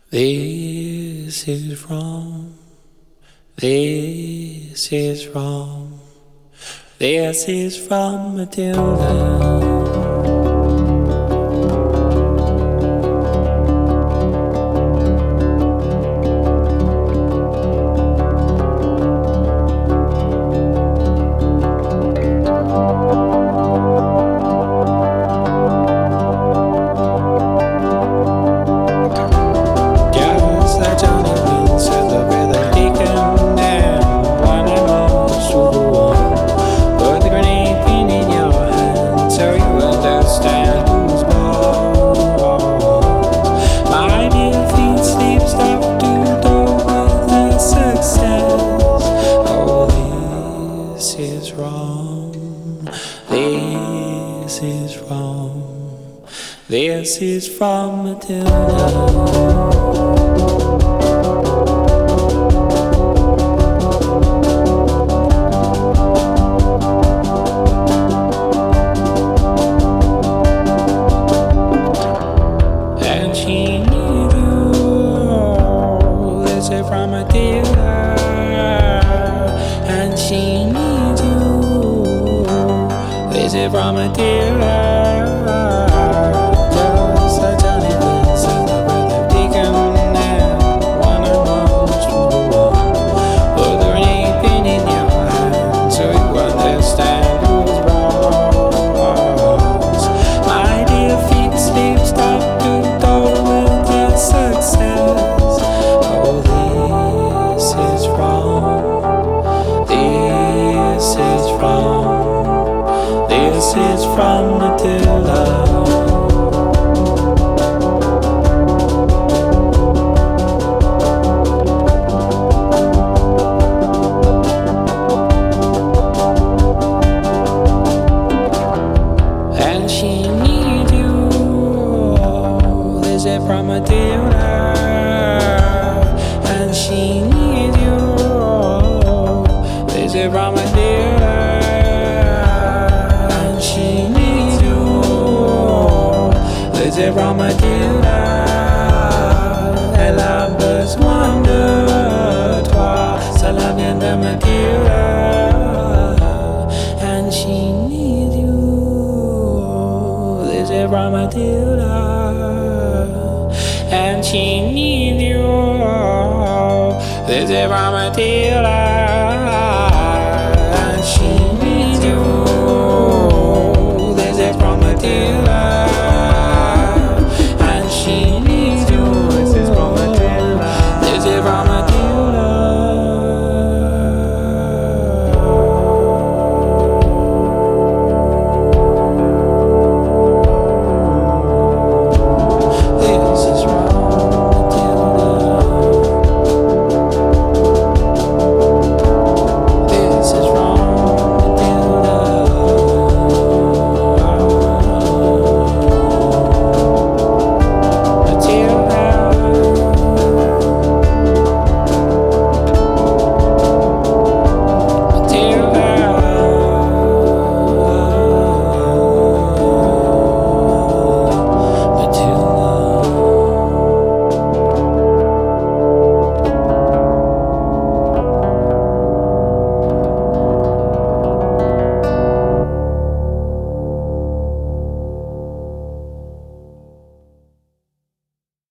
This is wrong. This is wrong. This is from Matilda. This is wrong. This is wrong. This is from Matilda. From Matilda, and she needs you. This is from Matilda. Just a Johnny Vince and the brother Deacon and one of those to the wall. Put the ring pin in your hand so you understand who's wrong. My dear feet sleep, stop to go with the success. This is from Matilda. And she needs you. This is from Matilda. And she needs you. This is from Matilda. C'est from Matilda. Elle a besoin de toi. Ça la vient de Matilda. And she needs you. This is from Matilda. And she needs you. This is from Matilda.